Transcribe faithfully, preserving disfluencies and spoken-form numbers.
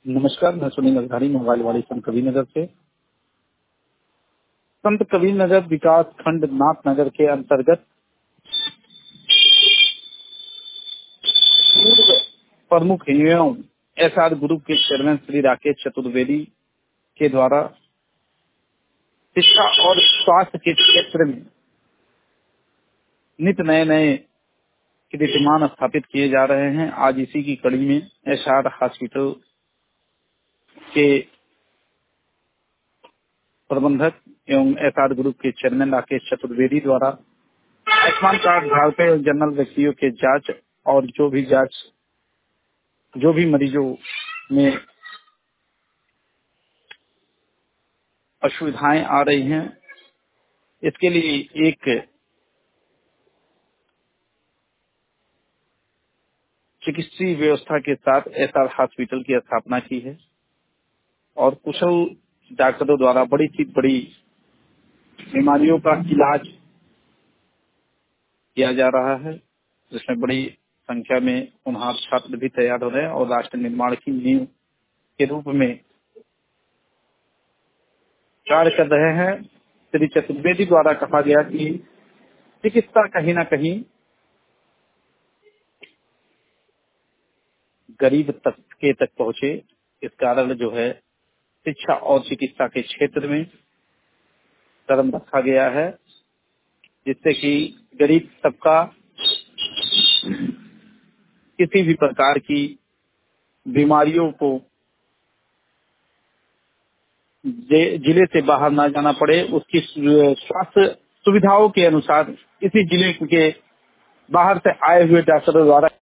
नमस्कार, मैं सुनील अग्रवाल मोबाइल वाली संत कबीरनगर से। संत कबीरनगर विकास खंड नाथनगर के अंतर्गत पूर्व प्रमुख एवं एस आर ग्रुप के चेयरमैन श्री राकेश चतुर्वेदी के द्वारा शिक्षा और स्वास्थ्य के क्षेत्र में नित नए नए कीर्तिमान स्थापित किए जा रहे हैं। आज इसी की कड़ी में एस आर हॉस्पिटल के प्रबंधक एवं एस आर ग्रुप के चेयरमैन राकेश चतुर्वेदी द्वारा आयुष्मान कार्ड धारकों और जनरल व्यक्तियों के जांच और जो भी जांच जो भी मरीजों में असुविधाएं आ रही हैं, इसके लिए एक चिकित्सीय व्यवस्था के साथ एस आर हॉस्पिटल की स्थापना की है और कुशल डॉक्टरों द्वारा बड़ी से बड़ी बीमारियों का इलाज किया जा रहा है, जिसमें बड़ी संख्या में होनहार छात्र भी तैयार हो रहे हैं और राष्ट्र निर्माण की नींव के रूप में कार्य कर रहे हैं। श्री चतुर्वेदी द्वारा कहा गया कि चिकित्सा कहीं न कहीं गरीब तबके तक पहुंचे, इस कारण जो है शिक्षा और चिकित्सा के क्षेत्र में कदम रखा गया है, जिससे कि गरीब तबका किसी भी प्रकार की बीमारियों को जिले से बाहर ना जाना पड़े, उसकी स्वास्थ्य सुविधाओं के अनुसार इसी जिले के बाहर से आए हुए डॉक्टरों द्वारा